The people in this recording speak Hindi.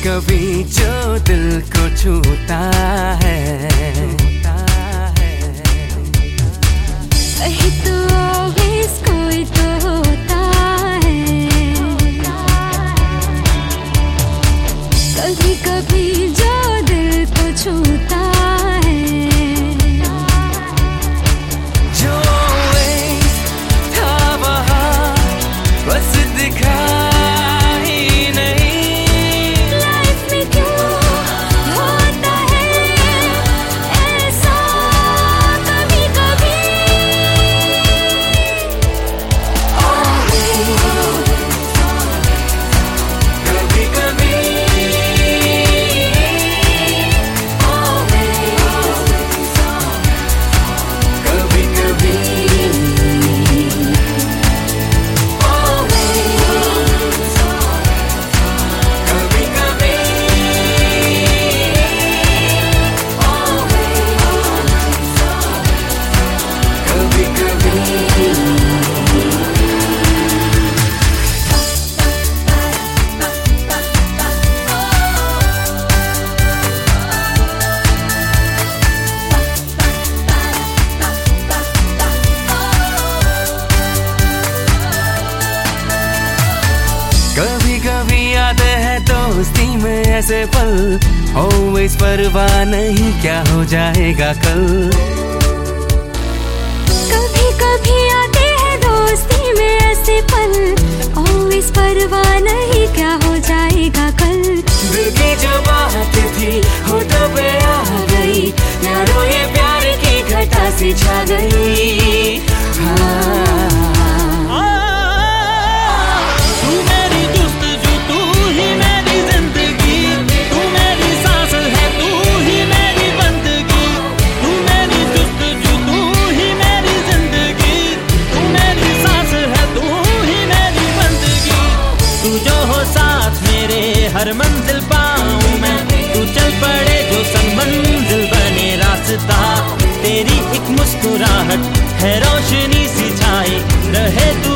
कभी जो दिल को छूता है, कहीं तो always कोई तो होता है। कभी कभी जो दिल को छूता है, जो always था वहाँ बस दिखा ही नहीं। लाइफ में क्यों होता है ऐसा कभी कभी। कभी कभी आते हैं दोस्ती में ऐसे पल, always परवाह नहीं क्या हो जाएगा कल। कभी कभी आते हैं दोस्ती में ऐसे पल, always परवाह नहीं क्या हो जाएगा कल। दिल की जो बात थी होठों पे आ गई, यारों ये प्यार की घटा सी छा गई। हर मंजिल पाऊं मैं, तू चल पड़े जो संग मंजिल बने रास्ता। तेरी एक मुस्कुराहट है रोशनी सी छाई रहे तू